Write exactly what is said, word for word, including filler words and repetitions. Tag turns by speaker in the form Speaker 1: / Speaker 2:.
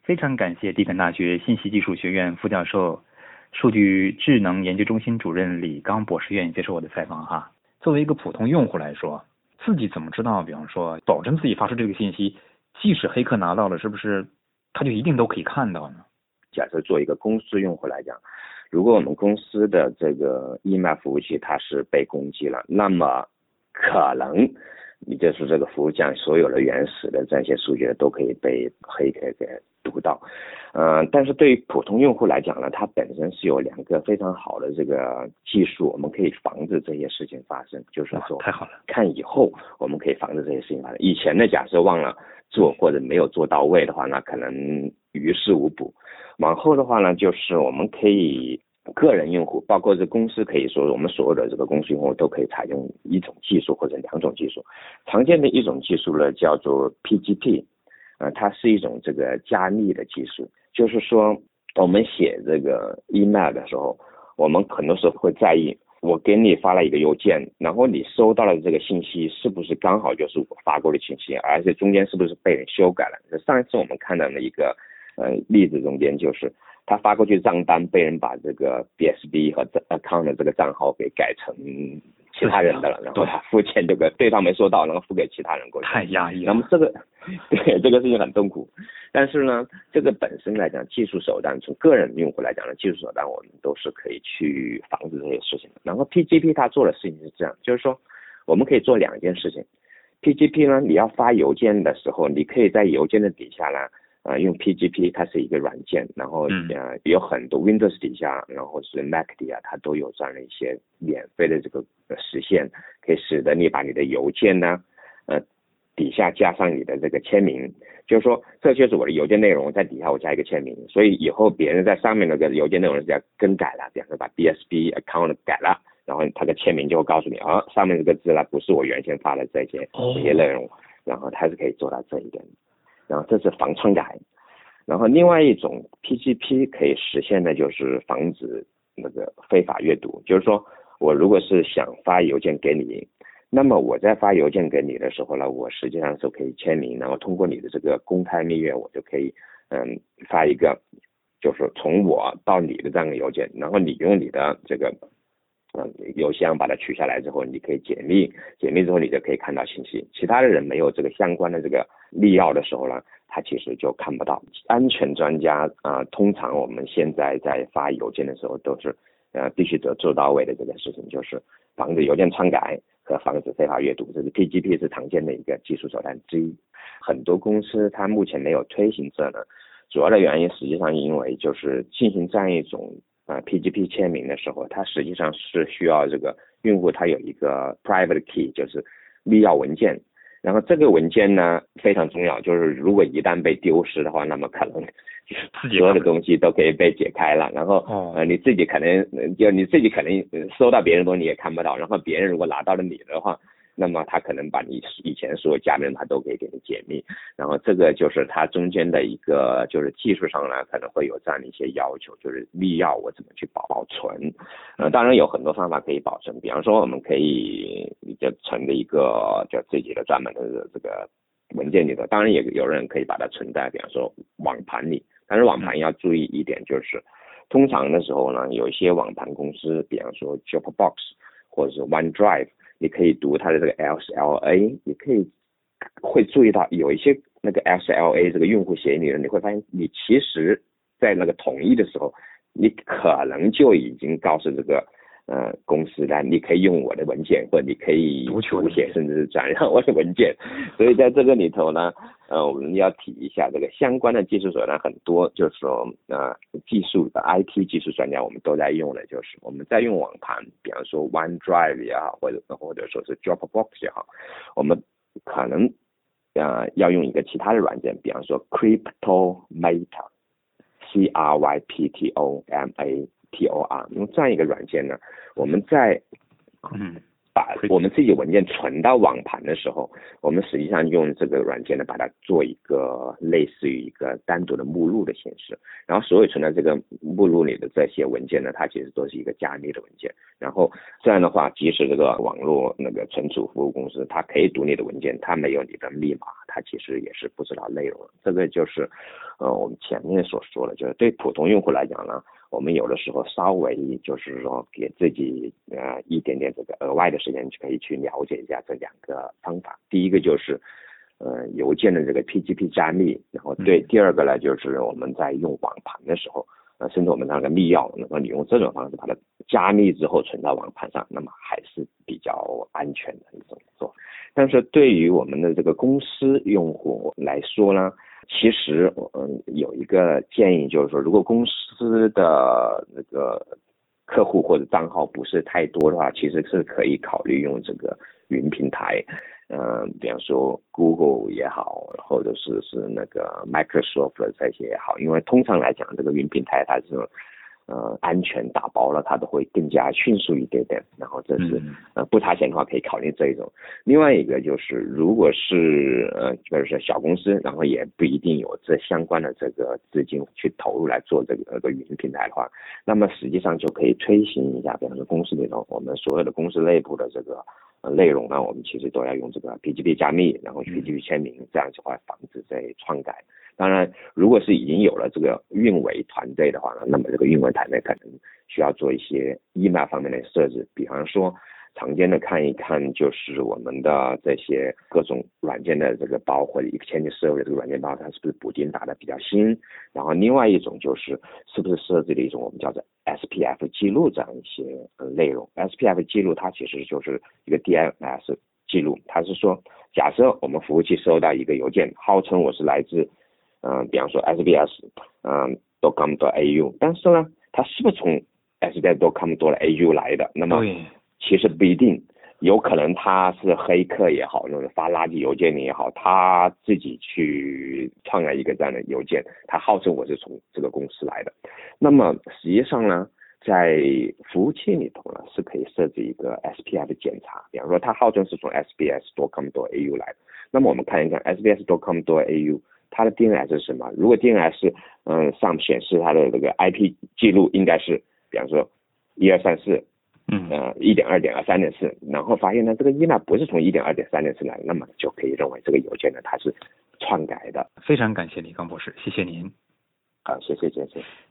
Speaker 1: 非常感谢地肯大学信息技术学院副教授、数据智能研究中心主任李刚博士愿意接受我的采访哈。作为一个普通用户来说，自己怎么知道，比方说保证自己发出这个信息，即使黑客拿到了，是不是他就一定都可以看到呢？
Speaker 2: 假设做一个公司用户来讲，如果我们公司的这个 email 服务器它是被攻击了，那么可能你就是这个服务器上所有的原始的这些数据都可以被黑客给读到。嗯、呃，但是对于普通用户来讲呢，它本身是有两个非常好的这个技术，我们可以防止这些事情发生。就是说，
Speaker 1: 太好了，
Speaker 2: 看以后我们可以防止这些事情发生。以前的假设忘了做或者没有做到位的话，那可能于事无补。往后的话呢，就是我们可以个人用户，包括这公司，可以说我们所有的这个公司用户都可以采用一种技术或者两种技术。常见的一种技术呢叫做 P G P， 呃，它是一种这个加密的技术，就是说我们写这个 email 的时候，我们很多时候会在意，我给你发了一个邮件，然后你收到了这个信息是不是刚好就是我发过的信息，而且中间是不是被人修改了。上一次我们看到的一个呃例子中间就是他发过去账单被人把这个 B S B 和 account 的这个账号给改成其他人的了，然后他付钱这个对方没收到，然后付给其他人过去，
Speaker 1: 太压抑了。
Speaker 2: 那么这个对这个事情很痛苦，但是呢，这个本身来讲，技术手段从个人用户来讲呢，技术手段我们都是可以去防止这些事情的。然后 P G P 它做的事情是这样，就是说我们可以做两件事情。P G P 呢，你要发邮件的时候，你可以在邮件的底下呢。呃，用 P G P 它是一个软件，然后呃有很多 Windows 底下，然后是 Mac 底下，它都有这样的一些免费的这个实现，可以使得你把你的邮件呢，呃底下加上你的这个签名，就是说这就是我的邮件内容，在底下我加一个签名，所以以后别人在上面那个邮件内容是要更改了，比方说把 B S B account 改了，然后他的签名就会告诉你啊，上面这个字呢不是我原先发的这些这些内容，然后它是可以做到这一点。然后这是防篡改，然后另外一种 P G P 可以实现的就是防止那个非法阅读，就是说我如果是想发邮件给你，那么我在发邮件给你的时候呢，我实际上是可以签名，然后通过你的这个公开密约，我就可以嗯发一个就是从我到你的这样的邮件，然后你用你的这个嗯，邮箱把它取下来之后，你可以解密，解密之后你就可以看到信息。其他的人没有这个相关的这个密钥的时候呢，他其实就看不到。安全专家啊、呃，通常我们现在在发邮件的时候都是呃必须得做到位的这件事情，就是防止邮件篡改和防止非法阅读。这是 P G P 是常见的一个技术手段之一。很多公司它目前没有推行这呢，主要的原因实际上因为就是进行这样一种。呃 P G P 签名的时候，它实际上是需要这个用户他有一个 private key， 就是密钥文件。然后这个文件呢非常重要，就是如果一旦被丢失的话，那么可能所有的东西都可以被解开了。然后呃你自己可能就你自己可能收到别人的东西也看不到，然后别人如果拿到了你的话，那么他可能把你以前所有加密他都可以给你解密，然后这个就是它中间的一个就是技术上呢可能会有这样的一些要求，就是密钥我怎么去保保存，呃当然有很多方法可以保存，比方说我们可以就存的一个就自己的专门的这个文件里头，当然也有人可以把它存在比方说网盘里，但是网盘要注意一点，就是通常的时候呢有一些网盘公司，比方说 Dropbox 或者是 OneDrive，你可以读它的这个 X L A， 你可以会注意到有一些那个 X L A 这个用户协议里呢，你会发现你其实在那个同意的时候，你可能就已经告诉这个呃公司呢，你可以用我的文件，或者你可以读写甚至是转让我的文件。所以在这个里头呢，呃我们要提一下这个相关的技术手段很多，就是说呃技术的 I T 技术专家我们都在用的，就是我们在用网盘，比方说 OneDrive 也好，或者或者说是 Dropbox 也好，我们可能呃要用一个其他的软件，比方说 Cryptomator C R Y P T O M A T O R， 用这样一个软件呢，我们在
Speaker 1: 嗯
Speaker 2: 把我们自己文件存到网盘的时候，我们实际上用这个软件呢，把它做一个类似于一个单独的目录的形式，然后所有存在这个目录里的这些文件呢，它其实都是一个加密的文件。然后这样的话，即使这个网络那个存储服务公司，它可以读你的文件，它没有你的密码，它其实也是不知道内容。这个就是呃我们前面所说的，就是对普通用户来讲呢，我们有的时候稍微就是说给自己呃一点点这个额外的时间，就可以去了解一下这两个方法。第一个就是呃邮件的这个 P G P 加密，然后对，第二个呢就是我们在用网盘的时候，呃甚至我们那个密钥，那么你用这种方式把它加密之后存到网盘上，那么还是比较安全的一种做法。但是对于我们的这个公司用户来说呢，其实嗯有一个建议，就是说如果公司的那个客户或者账号不是太多的话，其实是可以考虑用这个云平台，呃，比方说 Google 也好，或者是是那个 Microsoft 这些也好，因为通常来讲，这个云平台它是呃安全打包了，它都会更加迅速一点点。然后这是呃不差钱的话，可以考虑这一种。另外一个就是，如果是呃比如说小公司，然后也不一定有这相关的这个资金去投入来做这个这个云平台的话，那么实际上就可以推行一下，比方说公司里头，我们所有的公司内部的这个呃内容呢，我们其实都要用这个 P G P 加密，然后 P G P 签名，这样子的话防止这些篡改。当然，如果是已经有了这个运维团队的话呢，那么这个运维团队可能需要做一些 email 方面的设置，比方说常见的看一看就是我们的这些各种软件的这个包或者 Exchange Server 的这个软件包，它是不是补丁打的比较新？然后另外一种就是是不是设置了一种我们叫做 S P F 记录这样一些呃内容。S P F 记录它其实就是一个 D N S 记录，它是说假设我们服务器收到一个邮件，号称我是来自嗯、呃，比方说 S B S 嗯 .com.au， 但是呢，它是不是从 S B S .com.au 来的？那么其实不一定，有可能他是黑客也好，那种发垃圾邮件也好，他自己去创了一个这样的邮件，他号称我是从这个公司来的。那么实际上呢，在服务器里头呢，是可以设置一个 S P F 检查，比方说他号称是从 S B S .com.au 来的，那么我们看一看 S B S .com.au。它的 D N S 是什么？如果 D N S 嗯上显示它的这个 I P 记录应该是，比方说一二三四，嗯呃一点二点二三点四，然后发现呢这个 email 不是从一点二点三点四来，那么就可以认为这个邮件呢它是篡改的。
Speaker 1: 非常感谢李刚博士，谢谢您。
Speaker 2: 好，谢谢谢谢。